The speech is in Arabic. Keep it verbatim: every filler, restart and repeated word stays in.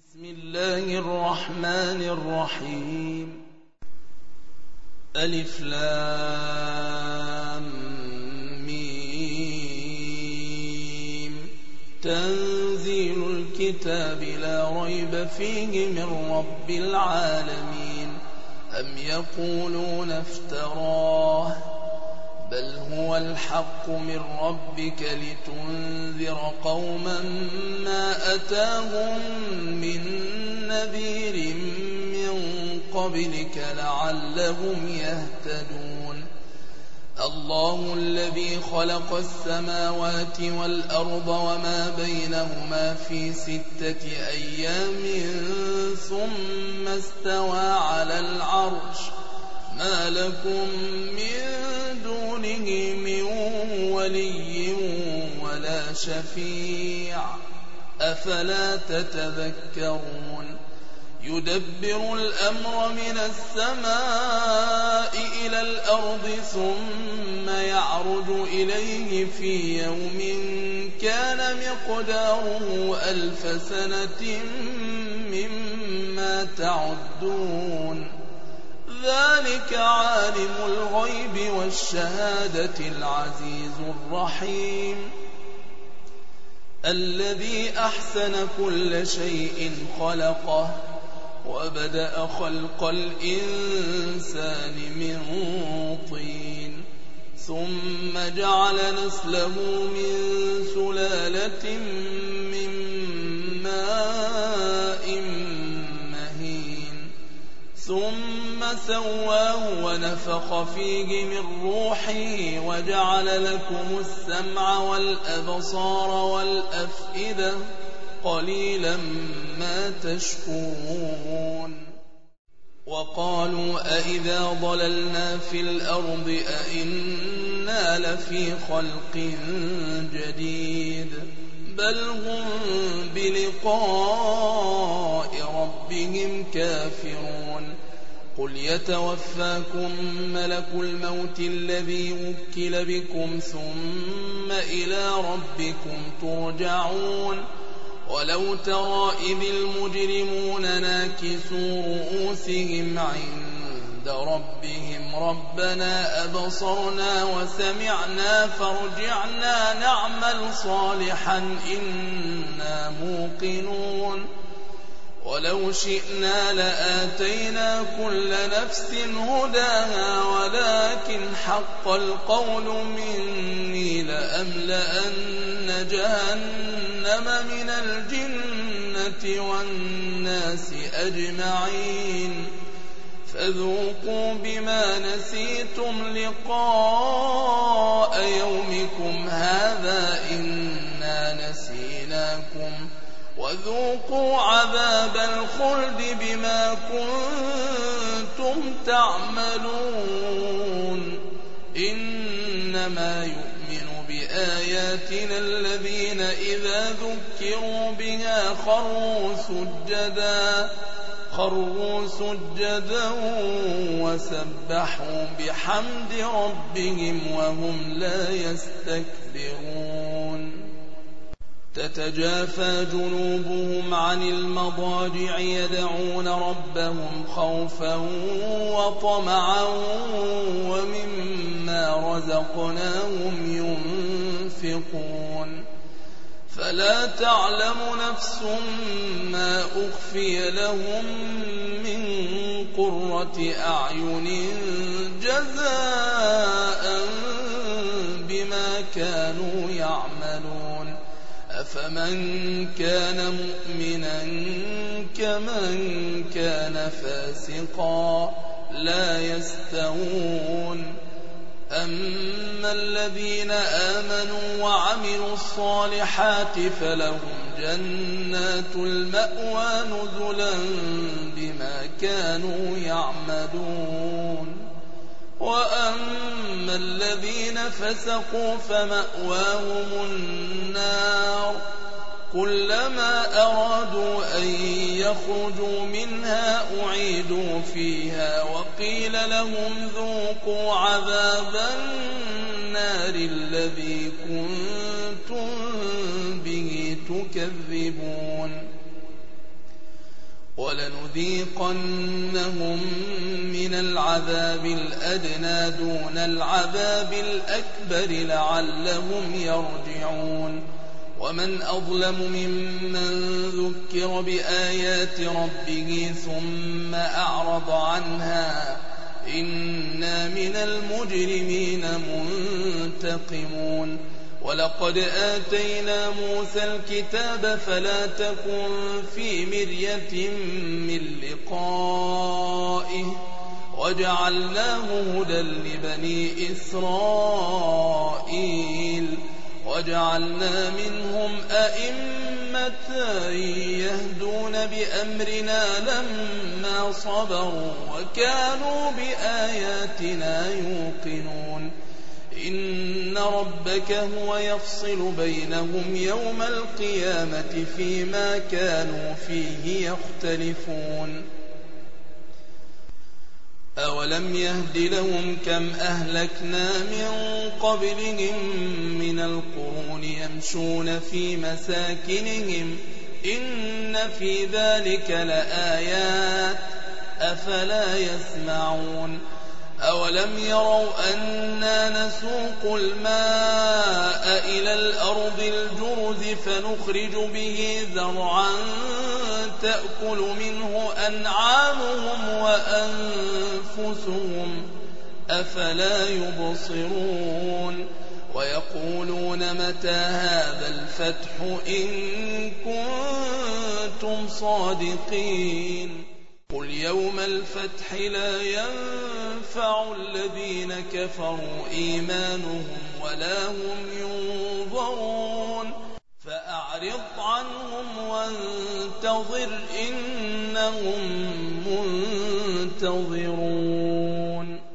بسم الله الرحمن الرحيم. ألف لام ميم. تنزيل الكتاب لا ريب فيه من رب العالمين. أم يقولون افتراه بل هو الحق من ربك لتنذر قوما ما أتاهم من نذير من قبلك لعلهم يهتدون. الله الذي خلق السماوات والأرض وما بينهما في ستة أيام ثم استوى على العرش ما لكم من دونه من ولي ولا شفيع أفلا تتذكرون. يدبر الأمر من السماء إلى الأرض ثم يعرج إليه في يوم كان مقداره ألف سنة مما تعدون. ذلك عالم الغيب والشهادة العزيز الرحيم الذي أحسن كل شيء خلقه وبدأ خلق الإنسان من طين ثم جعل نسله من سلالة من ماء مهين ثم سواه ونفخ فيه من روحه وجعل لكم السمع والأبصار والأفئدة قليلا ما تشكرون. وقالوا أئذا ضللنا في الأرض أئنا لفي خلق جديد بل هم بلقاء ربهم كافرون. قل يتوفاكم ملك الموت الذي وكل بكم ثم إلى ربكم ترجعون. ولو ترى إذ المجرمون ناكسوا رؤوسهم عند ربهم ربنا أبصرنا وسمعنا فارجعنا نعمل صالحا إنا موقنون. ولو شئنا لآتينا كل نفس هداها ولكن حق القول مني لأملأن جهنم من الجنة والناس أجمعين فذوقوا بما نسيتم لقاء يومكم هذا إنا نسيناكم وذوقوا عذاب الخلد بما كنتم تعملون. إنما يؤمن بآياتنا الذين إذا ذكروا بها خروا سجدا خروا سجدا وسبحوا بحمد ربهم وهم لا يستكبرون. تتجافى جنوبهم عن المضاجع يدعون ربهم خوفا وطمعا ومما رزقناهم ينفقون. فلا تعلم نفس ما أخفي لهم من قرة أعين جزاء بما كانوا يعملون. أفمن كان مؤمنا كمن كان فاسقا لا يستوون. أما الذين آمنوا وعملوا الصالحات فلهم جنات المأوى نزلا بما كانوا يعملون. وأما الذين فسقوا فمأواهم النار كلما أرادوا أن يخرجوا منها أعيدوا فيها وقيل لهم ذوقوا عذاب النار الذي كنتم به تكذبون. ولنذيقنهم من العذاب الأدنى دون العذاب الأكبر لعلهم يرجعون ومن أظلم ممن ذكر بآيات ربه ثم أعرض عنها إنا من المجرمين منتقمون ولقد آتينا موسى الكتاب فلا تكن في مرية من لقائه وجعلناه هدى لبني إسرائيل وجعلنا منهم أئمة يهدون بأمرنا لما صبروا وكانوا بآياتنا يوقنون إن ربك هو يفصل بينهم يوم القيامة فيما كانوا فيه يختلفون أولم يهد لهم كم أهلكنا من قبلهم من القرون يمشون في مساكنهم إن في ذلك لآيات أفلا يسمعون أولم يروا أنا نسوق الماء إلى الأرض الجرز فنخرج به زرعا تأكل منه أنعامهم وأنفسهم أفلا يبصرون ويقولون متى هذا الفتح إن كنتم صادقين قل يوم الفتح لا ينفع الذين كفروا إيمانهم ولا هم ينظرون فأعرض عنهم وانتظر إنهم منتظرون.